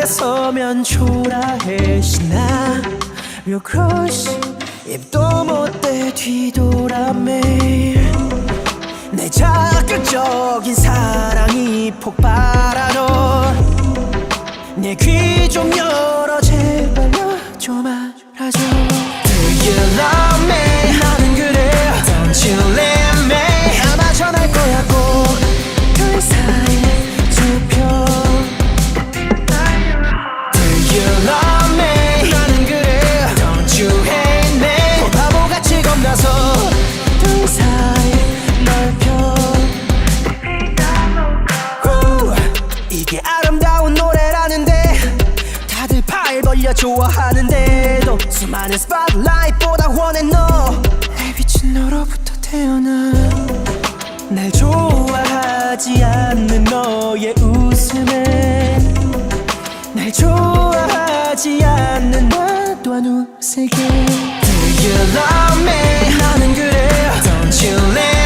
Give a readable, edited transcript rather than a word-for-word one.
앞에 서면 초라해 신나 Real crush 입도 못대 뒤돌아매 내 자극적인 사랑이 폭발하러 내 귀 좀 열어 제발요 좀 알아줘 Do you love me? 나는 그래 Don't you leave me? 아마 전할 거야 꼭 둘 사이에 좁혀 Do you love me? 나는 그래 Don't you hate me? 바보같이 겁나서 둘 사이에 넓혀 이게 아름다운 노래라는데 다들 팔 벌려 좋아하는데도 수많은 스팟라이트보다 원해 너 내 빛은 너로부터 태어나 날 좋아하지 않는 너의 웃음에 날 좋아하지 않는 나 또한 웃을게 Do you love me? 나는 그래 Don't you leave